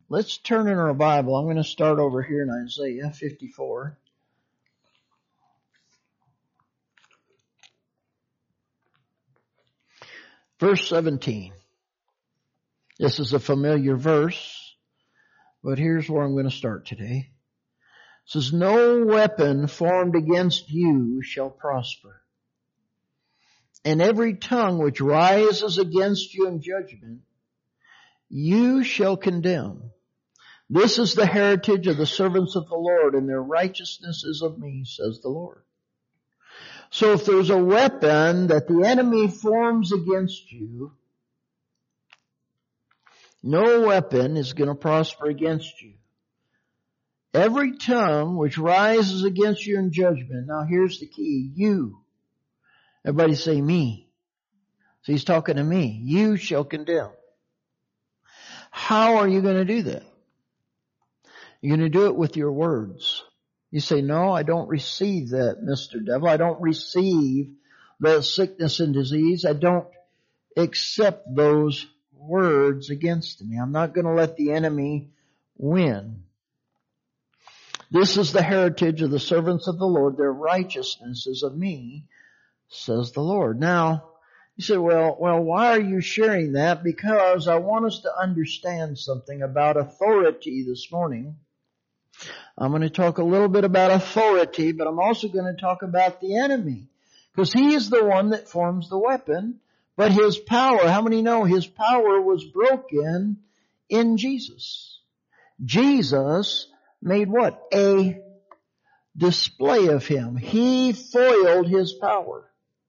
Let's turn in our Bible. I'm going to start over here in Isaiah 54. Verse 17. This is a familiar verse, but here's where I'm going to start today. It says, no weapon formed against you shall prosper, and every tongue which rises against you in judgment, you shall condemn. This is the heritage of the servants of the Lord, and their righteousness is of me, says the Lord. So if there's a weapon that the enemy forms against you, no weapon is going to prosper against you. Every tongue which rises against you in judgment. Now here's the key. You. Everybody say me. So he's talking to me. You shall condemn. How are you going to do that? You're going to do it with your words. You say, no, I don't receive that, Mr. Devil. I don't receive the sickness and disease. I don't accept those words against me. I'm not going to let the enemy win. This is the heritage of the servants of the Lord. Their righteousness is of me, says the Lord. Now, you say, well, why are you sharing that? Because I want us to understand something about authority this morning. I'm going to talk a little bit about authority, but I'm also going to talk about the enemy. Because he is the one that forms the weapon, but his power, how many know his power was broken in Jesus? Jesus made what? A display of him. He foiled his power.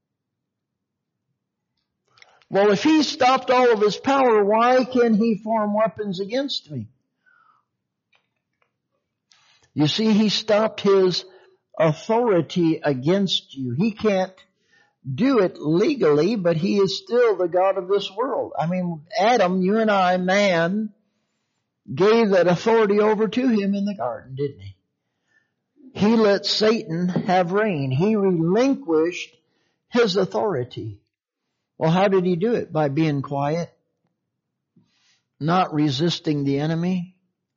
Well, if he stopped all of his power, why can he form weapons against me? You see, he stopped his authority against you. He can't do it legally, but he is still the God of this world. I mean, Adam, you and I, man, gave that authority over to him in the garden, didn't he? He let Satan have reign. He relinquished his authority. Well, how did he do it? By being quiet, not resisting the enemy.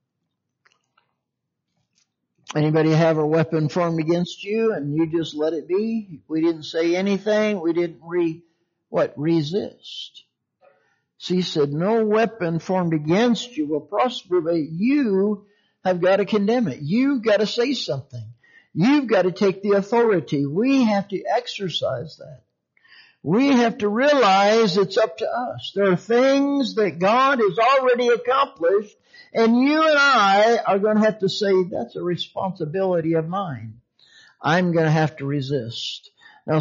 Anybody have a weapon formed against you and you just let it be? We didn't say anything. We didn't resist. So he said, no weapon formed against you will prosper, but you have got to condemn it. You've got to say something. You've got to take the authority. We have to exercise that. We have to realize it's up to us. There are things that God has already accomplished, and you and I are going to have to say, that's a responsibility of mine. I'm going to have to resist. Now,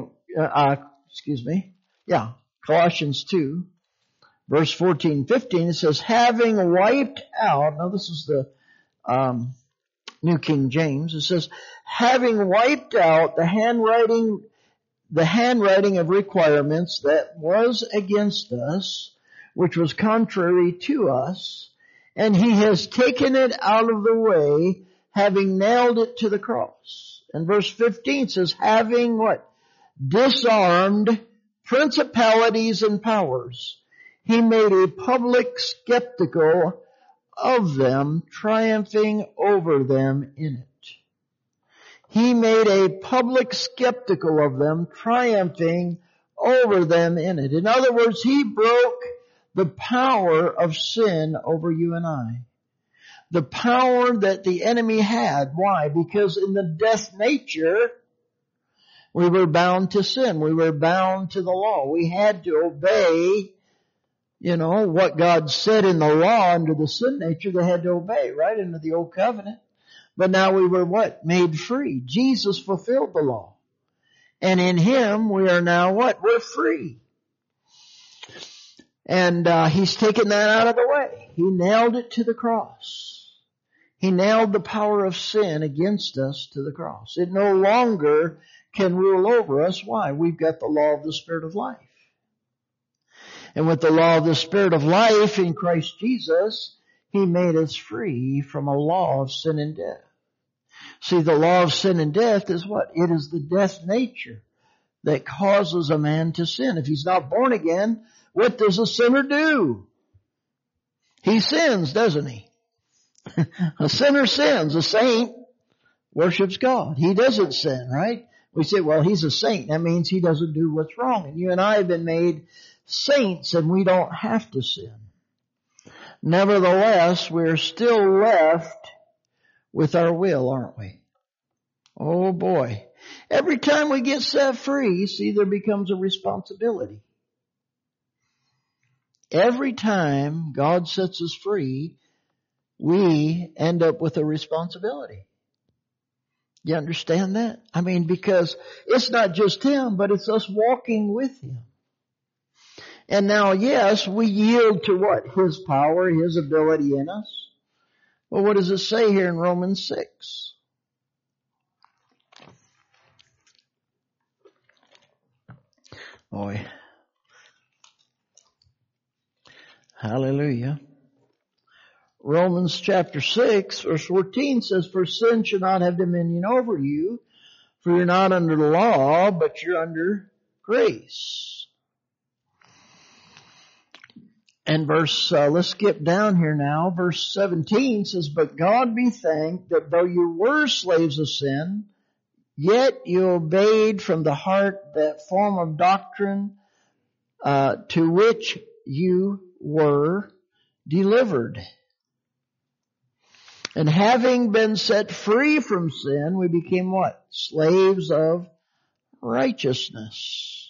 Colossians 2, verse 14, 15, it says, having wiped out, now this is the New King James, it says, having wiped out the handwriting of requirements that was against us, which was contrary to us, and he has taken it out of the way, having nailed it to the cross. And verse 15 says, having what? Disarmed principalities and powers. He made a public spectacle of them, triumphing over them in it. He made a public spectacle of them, triumphing over them in it. In other words, he broke the power of sin over you and I. The power that the enemy had. Why? Because in the death nature, we were bound to sin. We were bound to the law. We had to obey, what God said in the law under the sin nature. They had to obey, right? Under the old covenant. But now we were what? Made free. Jesus fulfilled the law. And in him we are now what? We're free. And he's taken that out of the way. He nailed it to the cross. He nailed the power of sin against us to the cross. It no longer can rule over us. Why? We've got the law of the Spirit of life. And with the law of the Spirit of life in Christ Jesus, he made us free from a law of sin and death. See, the law of sin and death is what? It is the death nature that causes a man to sin. If he's not born again, what does a sinner do? He sins, doesn't he? A sinner sins. A saint worships God. He doesn't sin, right? We say, well, he's a saint. That means he doesn't do what's wrong. And you and I have been made saints and we don't have to sin. Nevertheless, we're still left with our will, aren't we? Oh boy. Every time we get set free, see, there becomes a responsibility. Every time God sets us free, we end up with a responsibility. You understand that? I mean, because it's not just Him, but it's us walking with Him. And now, yes, we yield to what? His power, His ability in us. Well, what does it say here in Romans 6? Boy. Hallelujah. Romans chapter 6, verse 14 says, for sin shall not have dominion over you, for you're not under the law, but you're under grace. And let's skip down here now. Verse 17 says, but God be thanked that though you were slaves of sin, yet you obeyed from the heart that form of doctrine to which you were delivered. And having been set free from sin, we became what? Slaves of righteousness.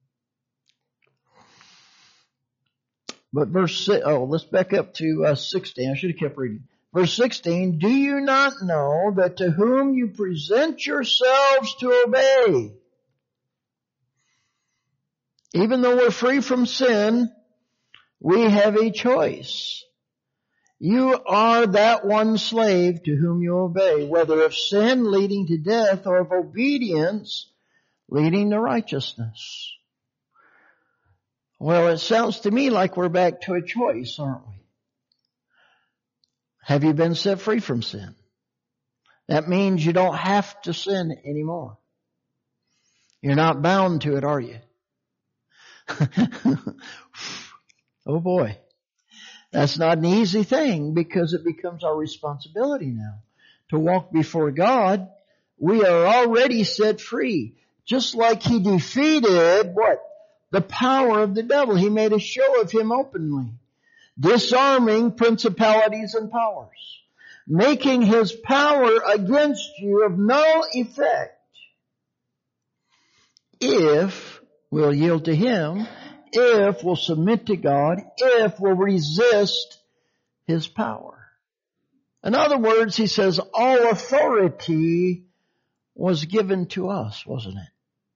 But let's back up to 16. I should have kept reading. Verse 16, do you not know that to whom you present yourselves to obey? Even though we're free from sin, we have a choice. You are that one slave to whom you obey, whether of sin leading to death or of obedience leading to righteousness. Well, it sounds to me like we're back to a choice, aren't we? Have you been set free from sin? That means you don't have to sin anymore. You're not bound to it, are you? Oh boy. That's not an easy thing because it becomes our responsibility now to walk before God. We are already set free. Just like He defeated what? The power of the devil. He made a show of him openly, disarming principalities and powers, making his power against you of no effect if we'll yield to Him, if we'll submit to God, if we'll resist His power. In other words, he says, all authority was given to us, wasn't it?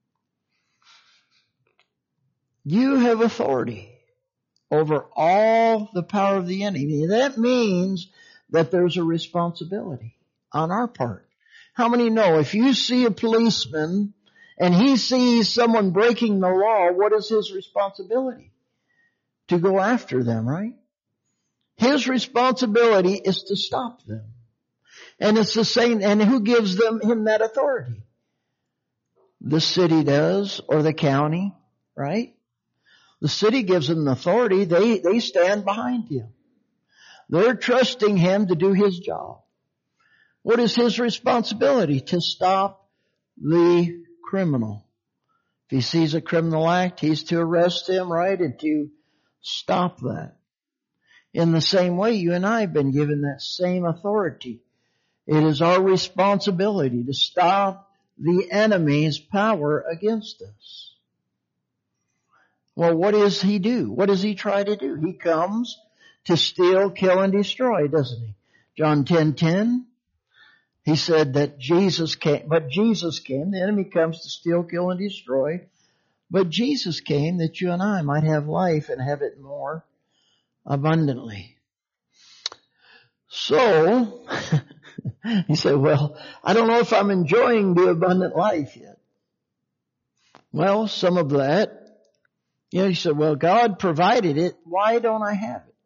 You have authority over all the power of the enemy. That means that there's a responsibility on our part. How many know if you see a policeman and he sees someone breaking the law, what is his responsibility? To go after them, right? His responsibility is to stop them. And it's the same, and who gives him that authority? The city does, or the county, right? The city gives him the authority. They stand behind him. They're trusting him to do his job. What is his responsibility? To stop the criminal. If he sees a criminal act, he's to arrest him, right? And to stop that. In the same way, you and I have been given that same authority. It is our responsibility to stop the enemy's power against us. Well, what does he do? What does he try to do? He comes to steal, kill, and destroy, doesn't he? John 10:10. He said that Jesus came, but Jesus came. The enemy comes to steal, kill, and destroy. But Jesus came that you and I might have life and have it more abundantly. So, he said, well, I don't know if I'm enjoying the abundant life yet. Well, some of that. He said, well, God provided it. Why don't I have it?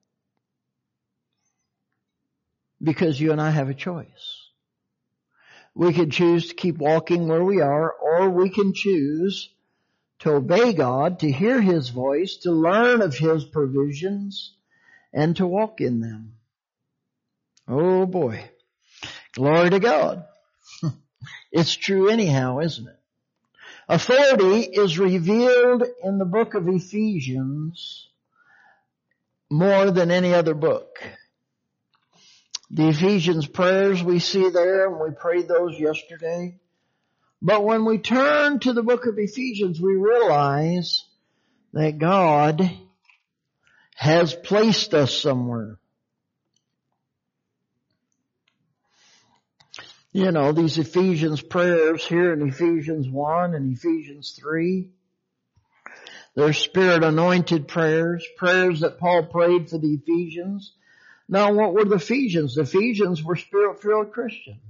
Because you and I have a choice. We can choose to keep walking where we are, or we can choose to obey God, to hear His voice, to learn of His provisions, and to walk in them. Oh Oh boy. Glory to God. It's true anyhow, isn't it? Authority is revealed in the book of Ephesians more than any other book. The Ephesians prayers we see there, and we prayed those yesterday. But when we turn to the book of Ephesians, we realize that God has placed us somewhere. You know, these Ephesians prayers here in Ephesians 1 and Ephesians 3, they're Spirit-anointed prayers, prayers that Paul prayed for the Ephesians. Now, what were the Ephesians? The Ephesians were Spirit-filled Christians.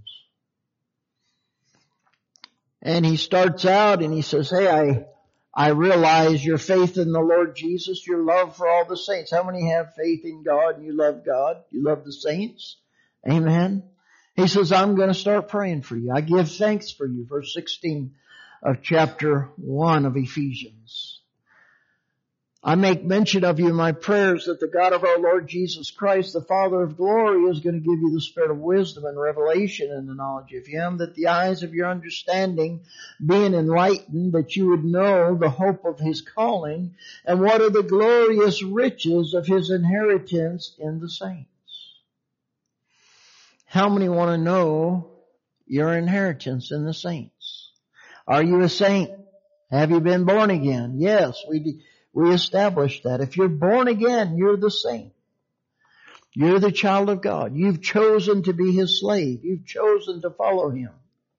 And he starts out and he says, hey, I realize your faith in the Lord Jesus, your love for all the saints. How many have faith in God and you love God? You love the saints? Amen. He says, I'm going to start praying for you. I give thanks for you. Verse 16 of chapter 1 of Ephesians. I make mention of you in my prayers that the God of our Lord Jesus Christ, the Father of glory, is going to give you the spirit of wisdom and revelation and the knowledge of Him, that the eyes of your understanding being enlightened, that you would know the hope of His calling, and what are the glorious riches of His inheritance in the saints. How many want to know your inheritance in the saints? Are you a saint? Have you been born again? Yes, we established that. If you're born again, you're the saint. You're the child of God. You've chosen to be His slave. You've chosen to follow Him.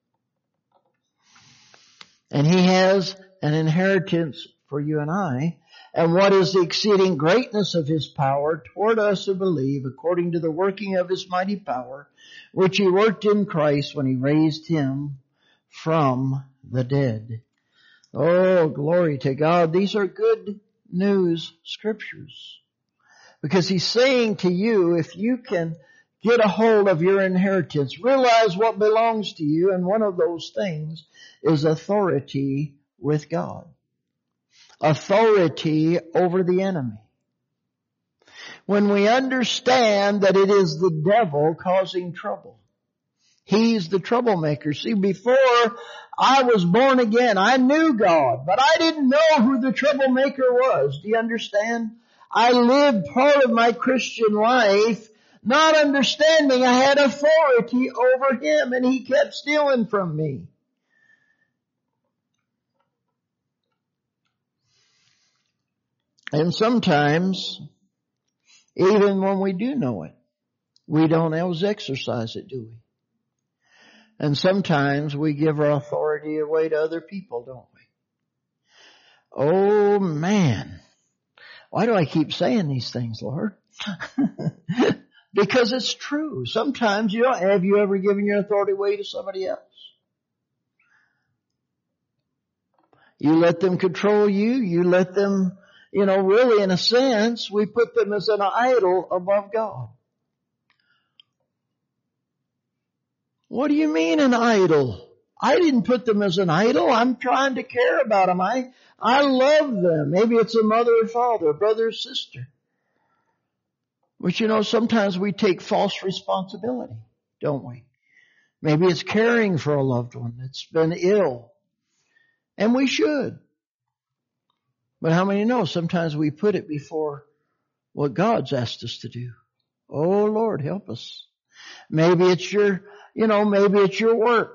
And He has an inheritance for you and I. And what is the exceeding greatness of His power toward us who believe, according to the working of His mighty power, which He worked in Christ when He raised Him from the dead. Oh, glory to God. These are good news scriptures. Because He's saying to you, if you can get a hold of your inheritance, realize what belongs to you, and one of those things is authority with God. Authority over the enemy. When we understand that it is the devil causing trouble. He's the troublemaker. See, before I was born again, I knew God, but I didn't know who the troublemaker was. Do you understand? I lived part of my Christian life not understanding I had authority over him, and he kept stealing from me. And sometimes, even when we do know it, we don't always exercise it, do we? And sometimes we give our authority away to other people, don't we? Oh man. Why do I keep saying these things, Lord? Because it's true. Sometimes have you ever given your authority away to somebody else? You let them control you. You let them, really in a sense, we put them as an idol above God. What do you mean an idol? I didn't put them as an idol. I'm trying to care about them. I love them. Maybe it's a mother or father, a brother or sister. But sometimes we take false responsibility, don't we? Maybe it's caring for a loved one that's been ill. And we should. But how many know sometimes we put it before what God's asked us to do? Oh Lord, help us. Maybe it's your work.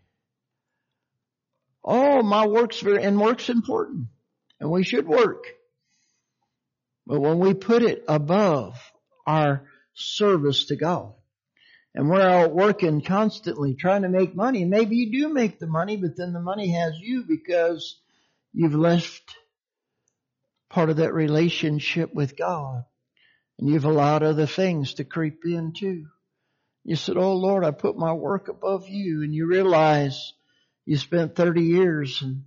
Oh, my work's work's important. And we should work. But when we put it above our service to God, and we're out working constantly trying to make money, maybe you do make the money, but then the money has you because you've left part of that relationship with God. And you've allowed other things to creep in too. You said, oh Lord, I put my work above you. And you realize you spent 30 years and,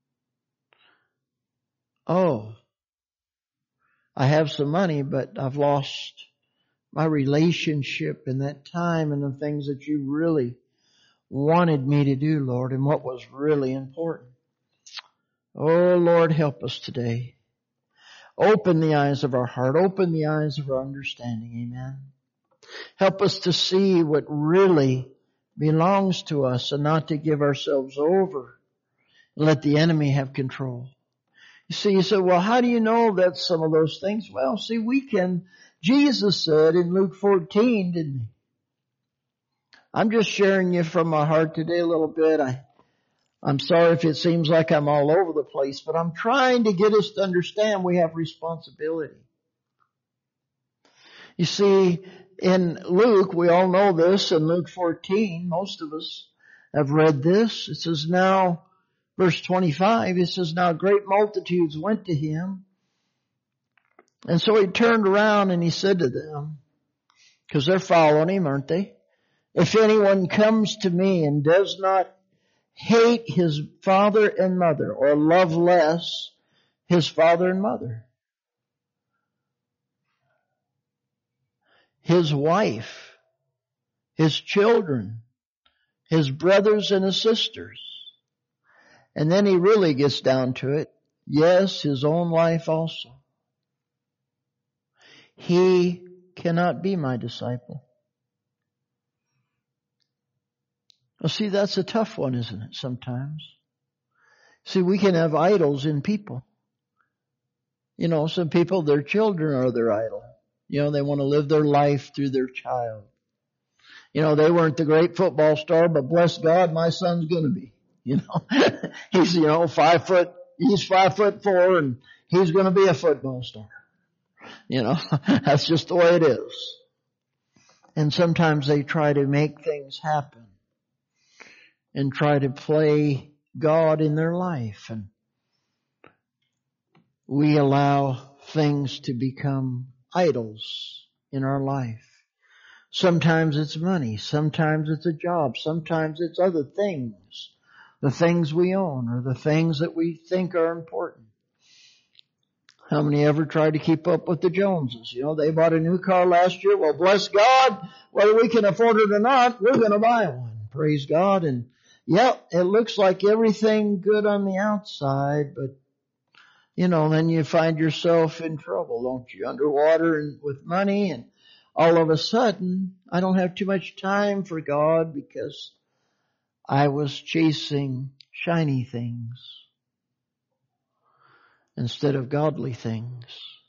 I have some money, but I've lost my relationship in that time and the things that you really wanted me to do, Lord, and what was really important. Oh Lord, help us today. Open the eyes of our heart. Open the eyes of our understanding. Amen. Help us to see what really belongs to us and not to give ourselves over and let the enemy have control. You see, you say, well, how do you know that some of those things? Well, see, Jesus said in Luke 14, didn't he? I'm just sharing you from my heart today a little bit. I'm sorry if it seems like I'm all over the place, but I'm trying to get us to understand we have responsibility. You see, in Luke, we all know this, in Luke 14, most of us have read this. It says now, verse 25, it says, now great multitudes went to him. And so he turned around and he said to them, because they're following him, aren't they? If anyone comes to me and does not hate his father and mother, or love less his father and mother, his wife, his children, his brothers and his sisters, and then he really gets down to it, yes, his own life also, he cannot be my disciple. Well, see, that's a tough one, isn't it, sometimes? See, we can have idols in people. You know, some people, their children are their idol. You know, they want to live their life through their child. You know, they weren't the great football star, but bless God, my son's going to be. You know, he's 5 foot, he's 5'4", and he's going to be a football star. You know, that's just the way it is. And sometimes they try to make things happen and try to play God in their life. And we allow things to become idols in our life. Sometimes it's money. Sometimes it's a job. Sometimes it's other things. The things we own or the things that we think are important. How many ever tried to keep up with the Joneses? You know, they bought a new car last year. Well, bless God, whether we can afford it or not, we're going to buy one. Praise God. And yep, it looks like everything good on the outside, but you know, then you find yourself in trouble, don't you? Underwater and with money, and all of a sudden, I don't have too much time for God because I was chasing shiny things instead of godly things.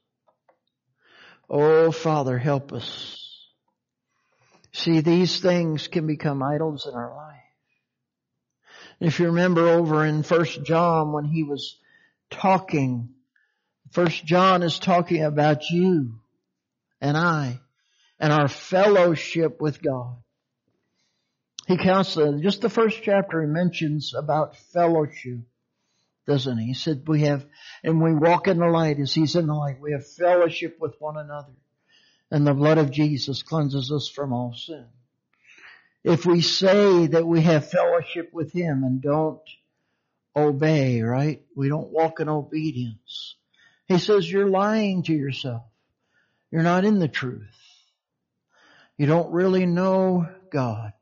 Oh, Father, help us. See, these things can become idols in our life. If you remember over in 1 John when he was talking, 1 John is talking about you and I and our fellowship with God. He counts, just the first chapter he mentions about fellowship, doesn't he? He said we walk in the light as he's in the light. We have fellowship with one another. And the blood of Jesus cleanses us from all sin. If we say that we have fellowship with him and don't obey, right? We don't walk in obedience. He says you're lying to yourself. You're not in the truth. You don't really know God.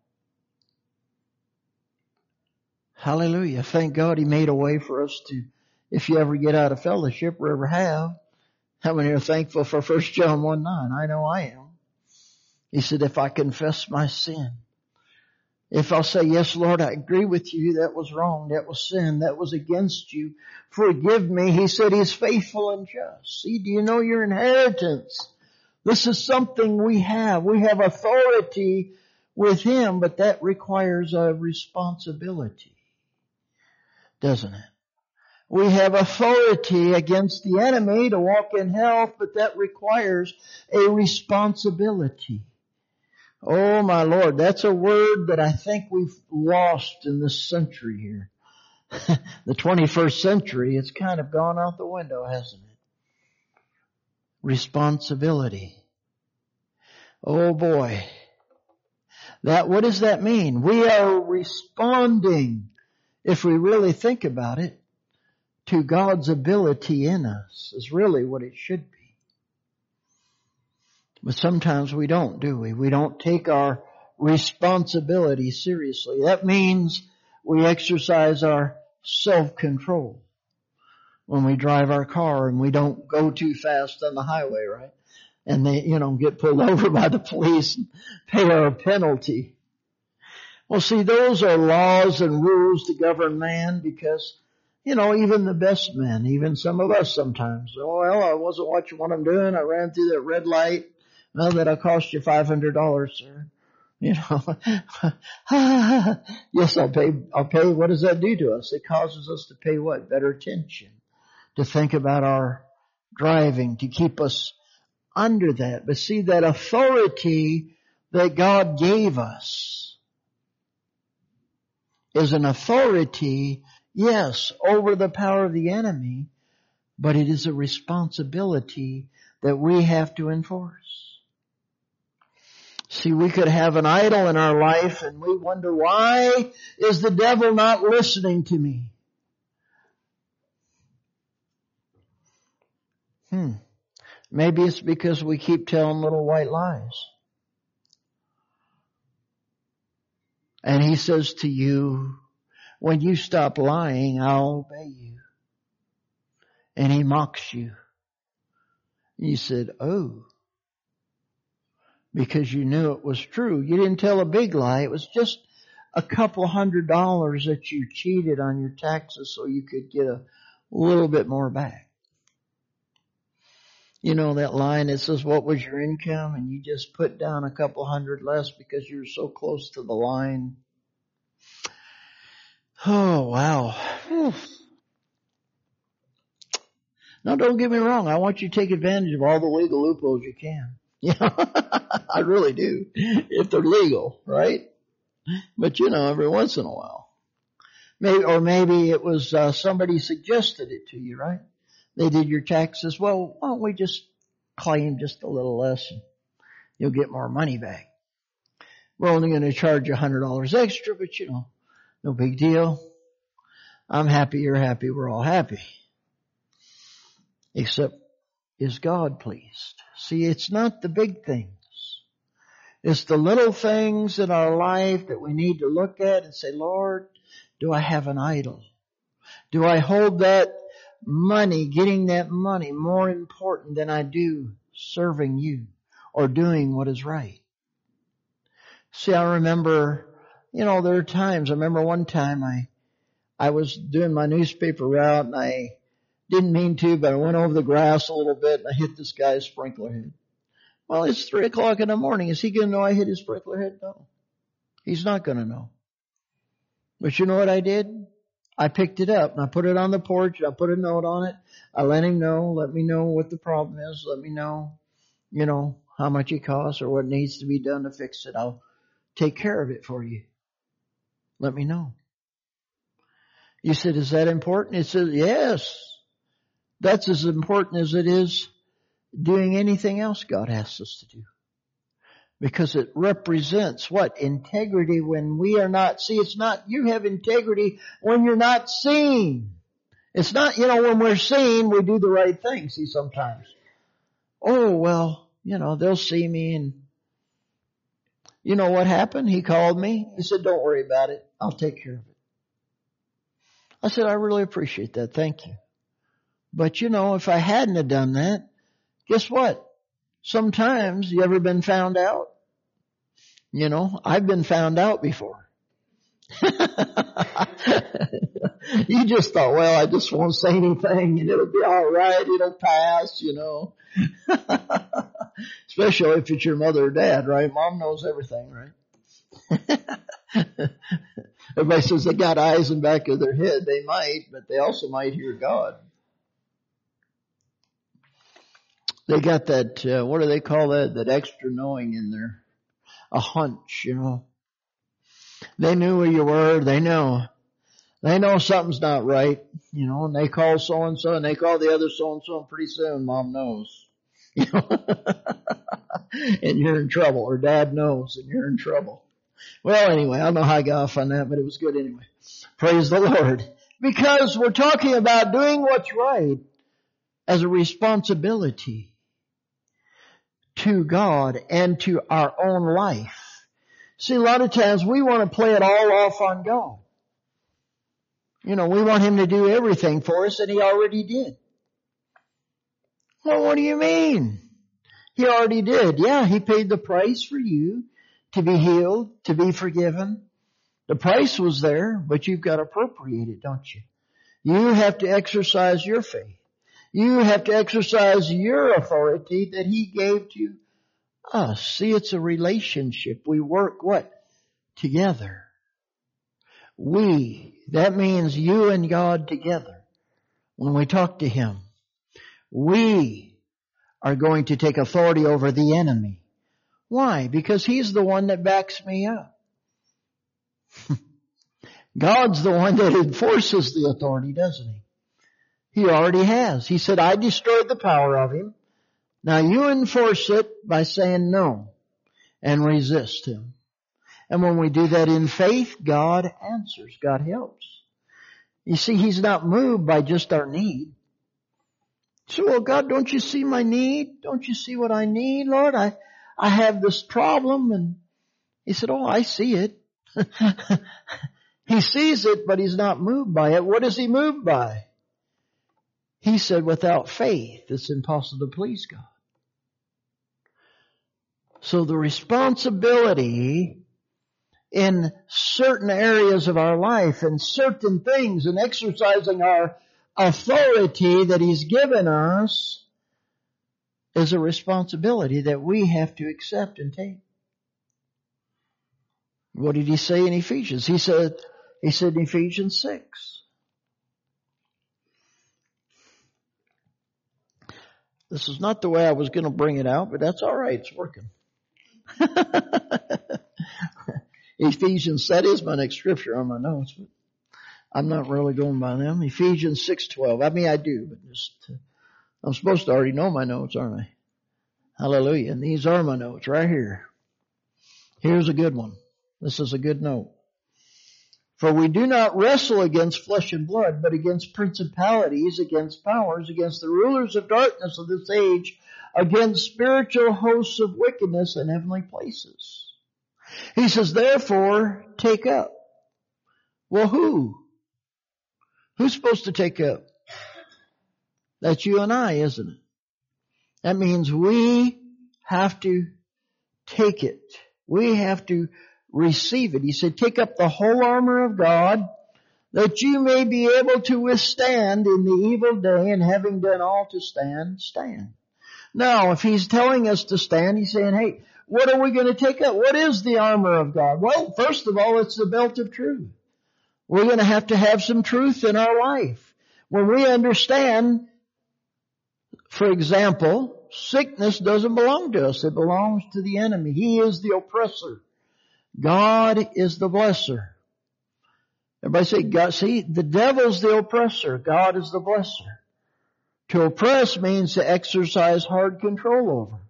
Hallelujah. Thank God he made a way for us to, if you ever get out of fellowship or ever have, how many are thankful for 1 John 1:9? I know I am. He said, if I confess my sin, if I'll say, yes, Lord, I agree with you, that was wrong, that was sin, that was against you, forgive me. He said he's faithful and just. See, do you know your inheritance? This is something we have. We have authority with him, but that requires a responsibility, doesn't it? We have authority against the enemy to walk in health, but that requires a responsibility. Oh my Lord, that's a word that I think we've lost in this century here. The 21st century, it's kind of gone out the window, hasn't it? Responsibility. Oh boy. What does that mean? We are responding, if we really think about it, to God's ability in us is really what it should be. But sometimes we don't, do we? We don't take our responsibility seriously. That means we exercise our self-control when we drive our car and we don't go too fast on the highway, right? and they, get pulled over by the police and pay our penalty. Well, see, those are laws and rules to govern man because, even the best men, even some of us sometimes, I wasn't watching what I'm doing. I ran through that red light. Well, that'll cost you $500, sir. Yes, I'll pay. What does that do to us? It causes us to pay what? Better attention, to think about our driving, to keep us under that. But see, that authority that God gave us is an authority, yes, over the power of the enemy, but it is a responsibility that we have to enforce. See, we could have an idol in our life and we wonder, why is the devil not listening to me? Maybe it's because we keep telling little white lies. And he says to you, when you stop lying, I'll obey you. And he mocks you. You said, oh, because you knew it was true. You didn't tell a big lie. It was just a couple $100 that you cheated on your taxes so you could get a little bit more back. You know that line that says, what was your income? And you just put down a couple $100 less because you're so close to the line. Oh, wow. Now, don't get me wrong. I want you to take advantage of all the legal loopholes you can. I really do. If they're legal, right? But every once in a while. Maybe it was somebody suggested it to you, right? They did your taxes. Well, why don't we just claim just a little less and you'll get more money back. We're only going to charge you $100 extra, but no big deal. I'm happy, you're happy, we're all happy. Except, is God pleased? See, it's not the big things. It's the little things in our life that we need to look at and say, Lord, do I have an idol? Do I hold that money, getting that money, more important than I do serving you or doing what is right? See, I remember, there are times, I remember one time I was doing my newspaper route and I didn't mean to, but I went over the grass a little bit and I hit this guy's sprinkler head. Well, it's 3:00 in the morning. Is he going to know I hit his sprinkler head? No. He's not going to know. But you know what I did? I picked it up and I put it on the porch. I put a note on it. I let him know. Let me know what the problem is. Let me know, how much it costs or what needs to be done to fix it. I'll take care of it for you. Let me know. You said, is that important? It says, yes. That's as important as it is doing anything else God asks us to do. Because it represents what? Integrity when we are not. See, it's not, you have integrity when you're not seen. It's not, when we're seen, we do the right thing. See, sometimes. Oh, well, they'll see me and you know what happened? He called me. He said, don't worry about it. I'll take care of it. I said, I really appreciate that. Thank you. But if I hadn't have done that, guess what? Sometimes, you ever been found out? I've been found out before. You just thought, well, I just won't say anything and it'll be all right. It'll pass, Especially if it's your mother or dad, right? Mom knows everything, right? Everybody says they got eyes in the back of their head. They might, but they also might hear God. They got that, what do they call that? That extra knowing in there. A hunch, They knew where you were. They know something's not right, and they call so-and-so and they call the other so-and-so and pretty soon Mom knows, and you're in trouble, or Dad knows and you're in trouble. Well, anyway, I don't know how I got off on that, but it was good anyway. Praise the Lord. Because we're talking about doing what's right as a responsibility to God and to our own life. See, a lot of times we want to play it all off on God. We want Him to do everything for us, and He already did. Well, what do you mean? He already did. Yeah, He paid the price for you to be healed, to be forgiven. The price was there, but you've got to appropriate it, don't you? You have to exercise your faith. You have to exercise your authority that He gave to us. See, it's a relationship. We work what? Together. That means you and God together. When we talk to Him, we are going to take authority over the enemy. Why? Because He's the one that backs me up. God's the one that enforces the authority, doesn't He? He already has. He said, I destroyed the power of him. Now you enforce it by saying no and resist him. And when we do that in faith, God answers. God helps. You see, He's not moved by just our need. So, well, God, don't you see my need? Don't you see what I need, Lord? I have this problem. And He said, oh, I see it. He sees it, but He's not moved by it. What is He moved by? He said, without faith, it's impossible to please God. So the responsibility in certain areas of our life and certain things and exercising our authority that He's given us is a responsibility that we have to accept and take. What did He say in Ephesians? He said in Ephesians 6. This is not the way I was going to bring it out, but that's all right. It's working. Ephesians, that is my next scripture on my notes, but I'm not really going by them. Ephesians 6:12. I mean, I do, but I'm supposed to already know my notes, aren't I? Hallelujah. And these are my notes right here. Here's a good one. This is a good note. For we do not wrestle against flesh and blood, but against principalities, against powers, against the rulers of darkness of this age, against spiritual hosts of wickedness in heavenly places. He says, therefore, take up. Well, who? Who's supposed to take up? That's you and I, isn't it? That means we have to take it. We have to receive it. He said, take up the whole armor of God, that you may be able to withstand in the evil day, and having done all to stand, stand. Now, if He's telling us to stand, He's saying, hey, what are we going to take up? What is the armor of God? Well, first of all, it's the belt of truth. We're going to have some truth in our life. When we understand, for example, sickness doesn't belong to us. It belongs to the enemy. He is the oppressor. God is the blesser. Everybody say, God, see, the devil's the oppressor. God is the blesser. To oppress means to exercise hard control over.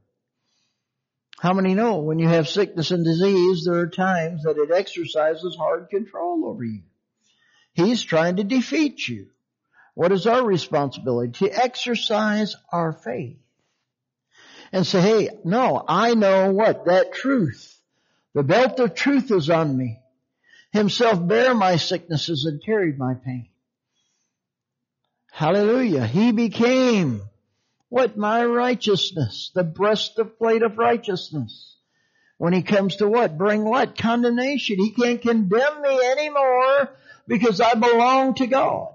How many know when you have sickness and disease, there are times that it exercises hard control over you? He's trying to defeat you. What is our responsibility? To exercise our faith. And say, hey, no, I know what? That truth. The belt of truth is on me. Himself bare my sicknesses and carried my pain. Hallelujah. He became what? My righteousness. The breastplate of righteousness. When He comes to what? Bring what? Condemnation. He can't condemn me anymore because I belong to God.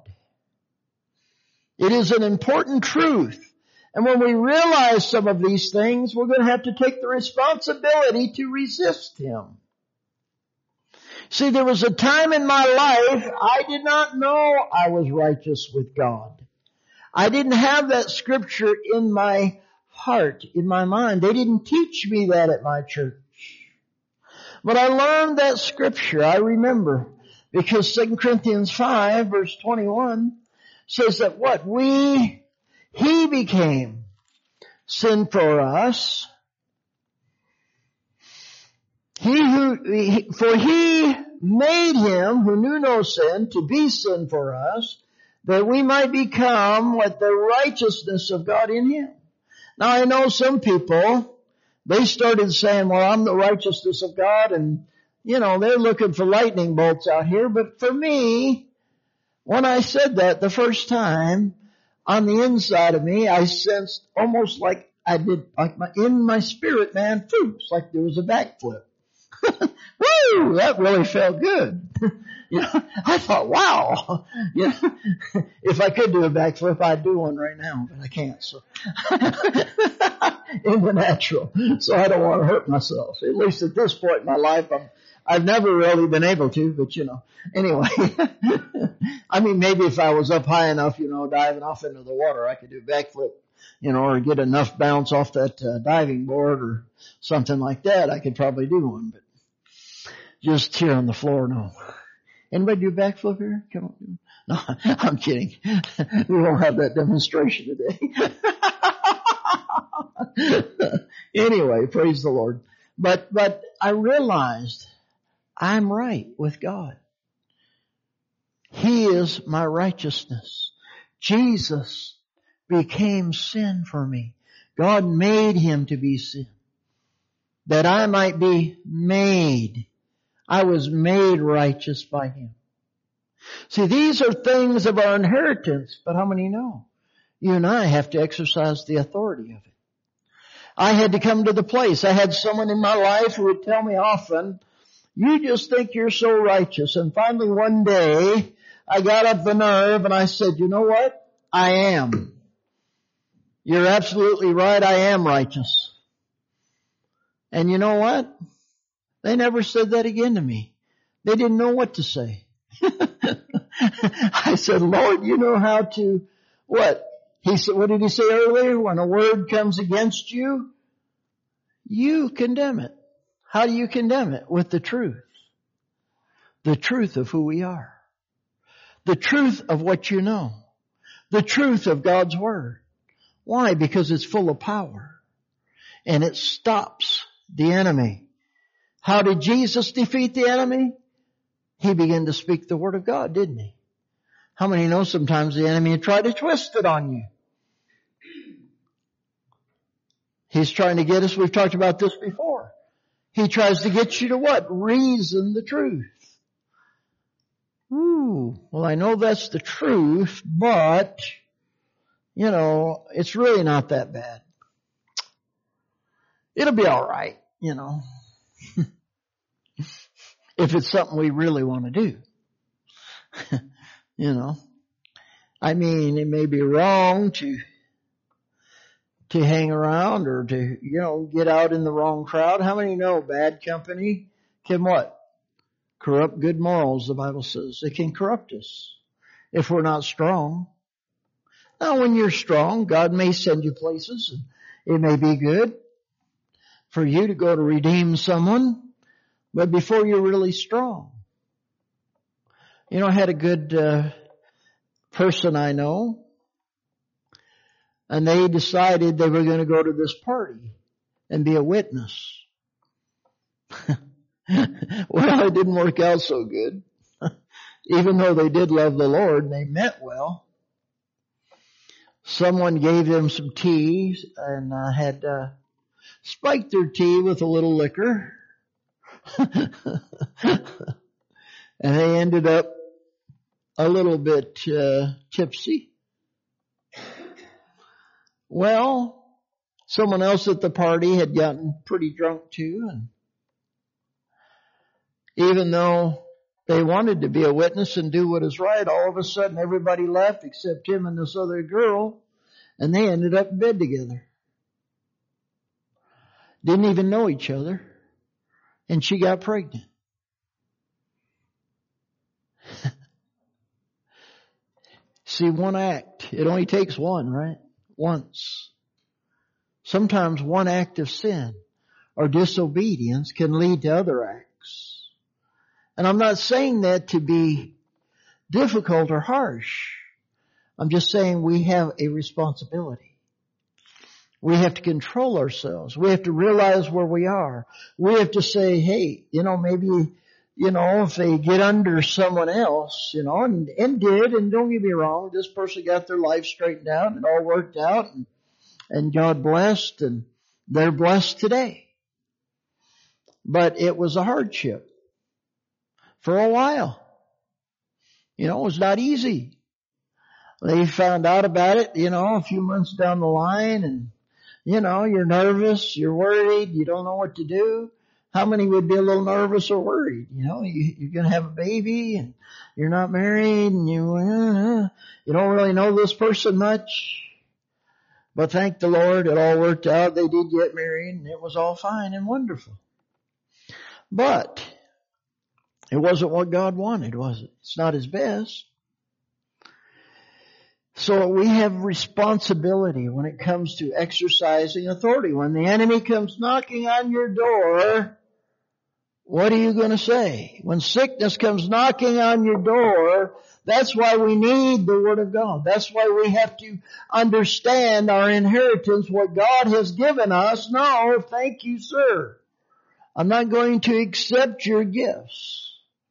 It is an important truth. And when we realize some of these things, we're going to have to take the responsibility to resist Him. See, there was a time in my life I did not know I was righteous with God. I didn't have that scripture in my heart, in my mind. They didn't teach me that at my church. But I learned that scripture, I remember, because 2 Corinthians 5 verse 21 says that what? He became sin for us. For He made Him who knew no sin to be sin for us, that we might become what? The righteousness of God in Him. Now I know some people, they started saying, well, I'm the righteousness of God, and they're looking for lightning bolts out here. But for me, when I said that the first time, on the inside of me, I sensed almost like I did, like in my spirit, man, it's like there was a backflip. Woo! That really felt good. I thought, wow. If I could do a backflip, I'd do one right now, but I can't. So, in the natural. So I don't want to hurt myself. At least at this point in my life, I've never really been able to, but anyway. I mean, maybe if I was up high enough, diving off into the water, I could do a backflip, or get enough bounce off that diving board or something like that. I could probably do one, but just here on the floor, no. Anybody do a backflip here? Come on. No, I'm kidding. We won't have that demonstration today. Anyway, praise the Lord. But I realized I'm right with God. He is my righteousness. Jesus became sin for me. God made him to be sin, that I might be made. I was made righteous by him. See, these are things of our inheritance, but how many know? You and I have to exercise the authority of it. I had to come to the place. I had someone in my life who would tell me often, you just think you're so righteous. And finally one day, I got up the nerve and I said, you know what? I am. You're absolutely right. I am righteous. And you know what? They never said that again to me. They didn't know what to say. I said, Lord, you know how to, what? He said, what did he say earlier? When a word comes against you, you condemn it. How do you condemn it? With the truth. The truth of who we are. The truth of what you know. The truth of God's Word. Why? Because it's full of power. And it stops the enemy. How did Jesus defeat the enemy? He began to speak the Word of God, didn't he? How many know sometimes the enemy will try to twist it on you? He's trying to get us, we've talked about this before. He tries to get you to what? Reason the truth. Ooh, well, I know that's the truth, but, it's really not that bad. It'll be all right, if it's something we really want to do. I mean, it may be wrong to hang around or to, get out in the wrong crowd. How many know bad company can what? Corrupt good morals, the Bible says. It can corrupt us if we're not strong. Now, when you're strong, God may send you places, and it may be good for you to go to redeem someone, but before you're really strong. I had a good person I know, and they decided they were going to go to this party and be a witness. Well, it didn't work out so good. Even though they did love the Lord and they meant well. Someone gave them some tea and had spiked their tea with a little liquor. And they ended up a little bit tipsy. Well, someone else at the party had gotten pretty drunk too, and even though they wanted to be a witness and do what is right, all of a sudden everybody left except him and this other girl, and they ended up in bed together. Didn't even know each other, and she got pregnant. See, one act, it only takes one, right? Once. Sometimes one act of sin or disobedience can lead to other acts. And I'm not saying that to be difficult or harsh. I'm just saying we have a responsibility. We have to control ourselves. We have to realize where we are. We have to say, hey, maybe, if they get under someone else, and did, and don't get me wrong, this person got their life straightened out and it all worked out and God blessed and they're blessed today. But it was a hardship for a while. It was not easy. They found out about it, a few months down the line, and You're nervous, you're worried, you don't know what to do. How many would be a little nervous or worried? You're going to have a baby and you're not married and you don't really know this person much. But thank the Lord, it all worked out. They did get married and it was all fine and wonderful. But it wasn't what God wanted, was it? It's not His best. So we have responsibility when it comes to exercising authority. When the enemy comes knocking on your door, what are you going to say? When sickness comes knocking on your door, that's why we need the Word of God. That's why we have to understand our inheritance, what God has given us. No, thank you, sir. I'm not going to accept your gifts.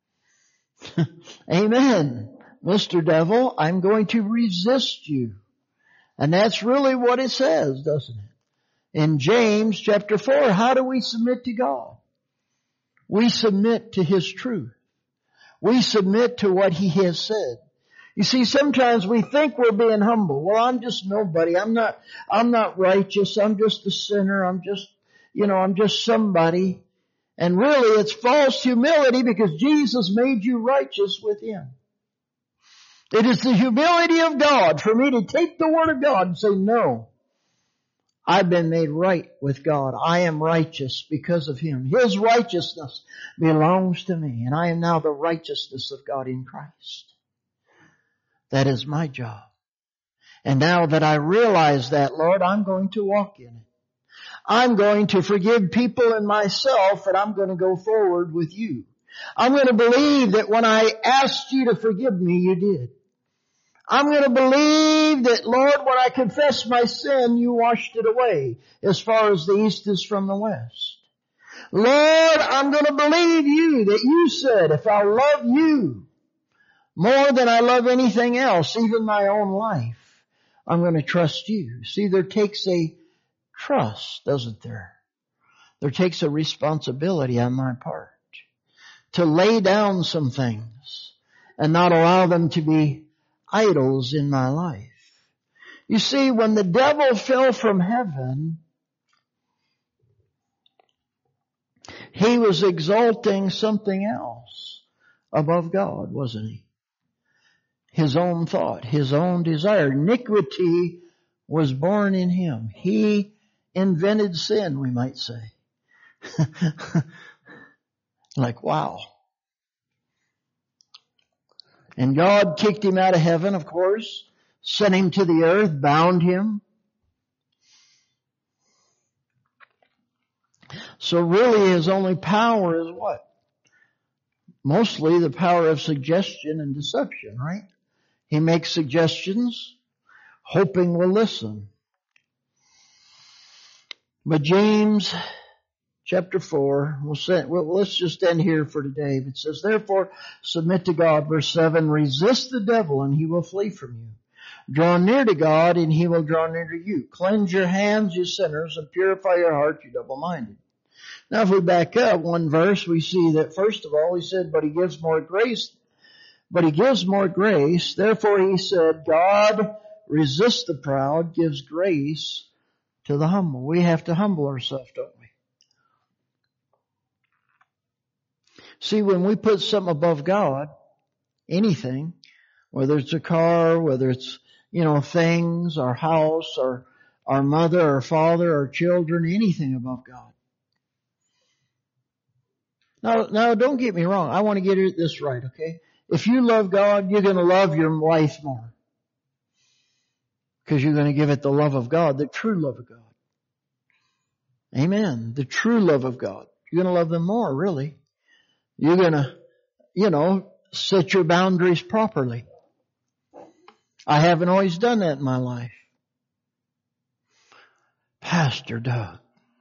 Amen. Mr. Devil, I'm going to resist you. And that's really what it says, doesn't it? In James chapter 4, how do we submit to God? We submit to His truth. We submit to what He has said. You see, sometimes we think we're being humble. Well, I'm just nobody. I'm not righteous. I'm just a sinner. I'm just somebody. And really, it's false humility because Jesus made you righteous with Him. It is the humility of God for me to take the Word of God and say, no, I've been made right with God. I am righteous because of Him. His righteousness belongs to me, and I am now the righteousness of God in Christ. That is my job. And now that I realize that, Lord, I'm going to walk in it. I'm going to forgive people and myself, and I'm going to go forward with you. I'm going to believe that when I asked you to forgive me, you did. I'm going to believe that, Lord, when I confess my sin, you washed it away as far as the east is from the west. Lord, I'm going to believe you that you said, if I love you more than I love anything else, even my own life, I'm going to trust you. See, there takes a trust, doesn't there? There takes a responsibility on my part to lay down some things and not allow them to be idols in my life. You see, when the devil fell from heaven, he was exalting something else above God, wasn't he? His own thought, his own desire. Iniquity was born in him. He invented sin, we might say. Like, wow. And God kicked him out of heaven, of course, sent him to the earth, bound him. So really his only power is what? Mostly the power of suggestion and deception, right? He makes suggestions, hoping we'll listen. But James chapter 4, let's just end here for today. It says, therefore, submit to God. Verse 7, resist the devil and he will flee from you. Draw near to God and he will draw near to you. Cleanse your hands, you sinners, and purify your heart, you double-minded. Now if we back up one verse, we see that first of all, he said, but he gives more grace. Therefore he said, God resists the proud, gives grace to the humble. We have to humble ourselves, don't we? See, when we put something above God, anything, whether it's a car, whether it's, things, our house, or our mother, our father, our children, anything above God. Now, don't get me wrong. I want to get this right, okay? If you love God, you're going to love your wife more. Because you're going to give it the love of God, the true love of God. Amen. The true love of God. You're going to love them more, really. You're going to, set your boundaries properly. I haven't always done that in my life. Pastor Doug.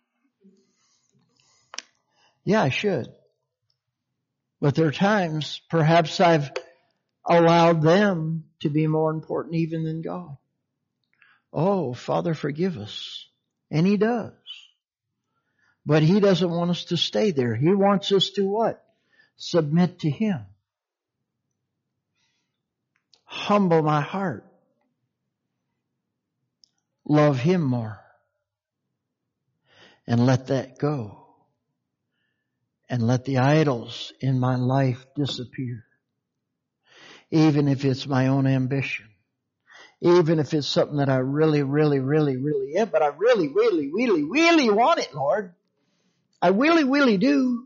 Yeah, I should. But there are times, perhaps I've allowed them to be more important even than God. Oh, Father, forgive us. And He does. But He doesn't want us to stay there. He wants us to what? Submit to Him. Humble my heart. Love Him more. and let that go. And let the idols in my life disappear. Even if it's my own ambition. Even if it's something that I really am, but I really want it, Lord. I really do.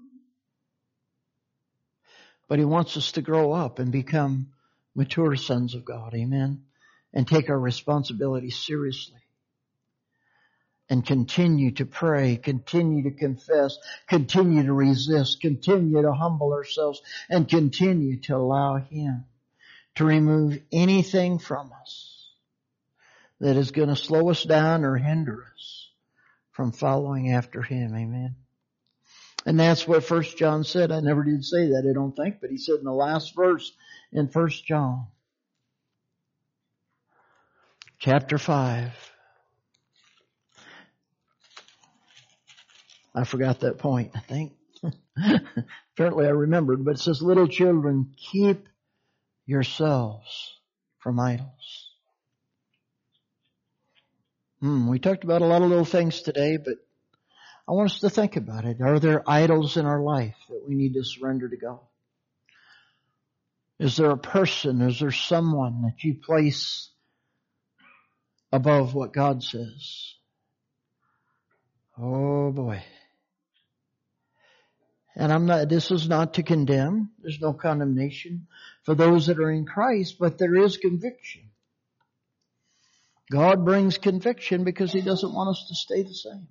But He wants us to grow up and become mature sons of God. Amen. And take our responsibility seriously. And continue to pray, continue to confess, continue to resist, continue to humble ourselves, and continue to allow Him to remove anything from us that is going to slow us down or hinder us from following after Him. Amen. And that's what 1 John said. I never did say that, I don't think, but he said in the last verse in 1 John chapter 5. I forgot that point, I think. Apparently I remembered, but it says, little children, keep yourselves from idols. We talked about a lot of little things today, but I want us to think about it. Are there idols in our life that we need to surrender to God? Is there a person, is there someone that you place above what God says? Oh boy. And this is not to condemn. There's no condemnation for those that are in Christ, but there is conviction. God brings conviction because He doesn't want us to stay the same.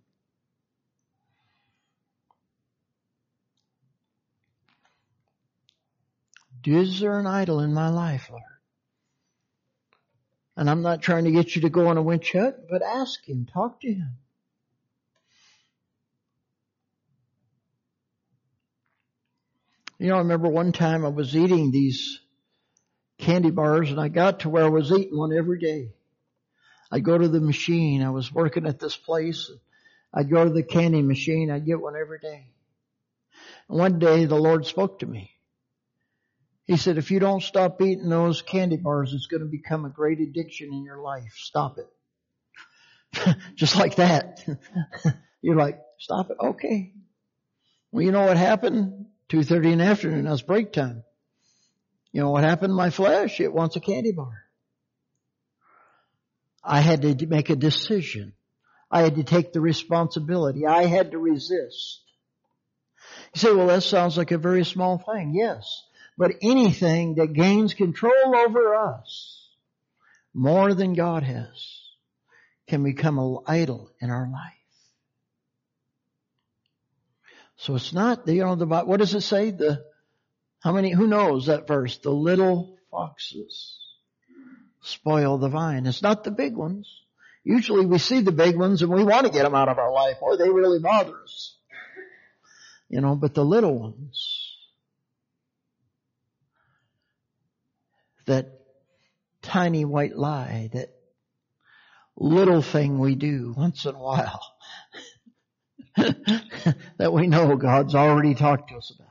Is there an idol in my life, Lord? And I'm not trying to get you to go on a witch hunt, but ask Him, talk to Him. You know, I remember one time I was eating these candy bars and I got to where I was eating one every day. I'd go to the machine. I was working at this place. I'd go to the candy machine. I'd get one every day. And one day the Lord spoke to me. He said, if you don't stop eating those candy bars, it's going to become a great addiction in your life. Stop it. Just like that. You're like, stop it. Okay. Well, you know what happened? 2:30 in the afternoon, that was break time. You know what happened to my flesh? It wants a candy bar. I had to make a decision. I had to take the responsibility. I had to resist. You say, well, that sounds like a very small thing. Yes. But anything that gains control over us more than God has can become an idol in our life. So it's not, what does it say? Who knows that verse? The little foxes spoil the vine. It's not the big ones. Usually we see the big ones and we want to get them out of our life, or they really bother us. But the little ones, that tiny white lie, that little thing we do once in a while, that we know God's already talked to us about.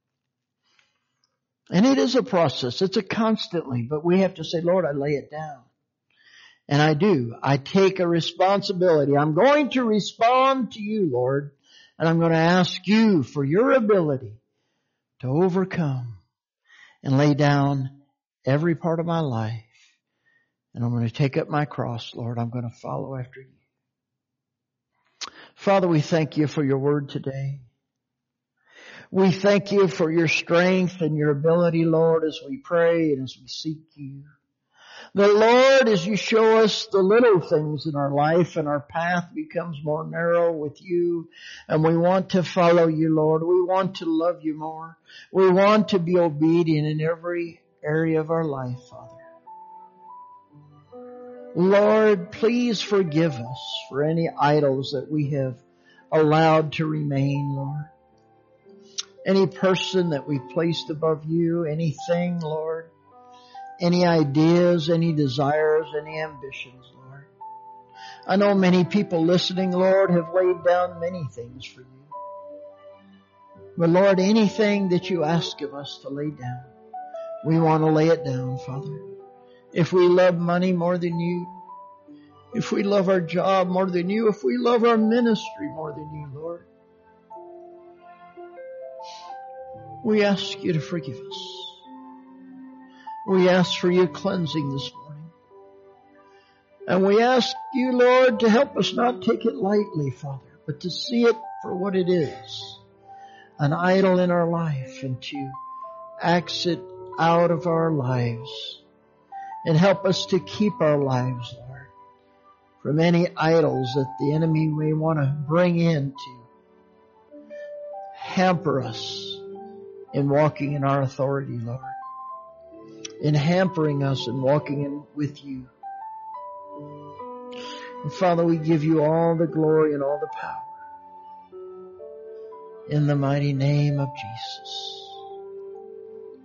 And it is a process. It's a constantly, but we have to say, Lord, I lay it down. And I do. I take a responsibility. I'm going to respond to you, Lord, and I'm going to ask you for your ability to overcome and lay down every part of my life. And I'm going to take up my cross, Lord. I'm going to follow after you. Father, we thank you for your word today. We thank you for your strength and your ability, Lord, as we pray and as we seek you. The Lord, as you show us the little things in our life and our path becomes more narrow with you, and we want to follow you, Lord. We want to love you more. We want to be obedient in every area of our life, Father. Lord, please forgive us for any idols that we have allowed to remain, Lord. Any person that we've placed above you, anything, Lord, any ideas, any desires, any ambitions, Lord. I know many people listening, Lord, have laid down many things for you. But Lord, anything that you ask of us to lay down, we want to lay it down, Father. If we love money more than you, if we love our job more than you, if we love our ministry more than you, Lord, we ask you to forgive us. We ask for your cleansing this morning. And we ask you, Lord, to help us not take it lightly, Father, but to see it for what it is, an idol in our life, and to axe it out of our lives. And help us to keep our lives, Lord, from any idols that the enemy may want to bring in to hamper us in walking in our authority, Lord, in hampering us and walking in with you. And Father, we give you all the glory and all the power in the mighty name of Jesus.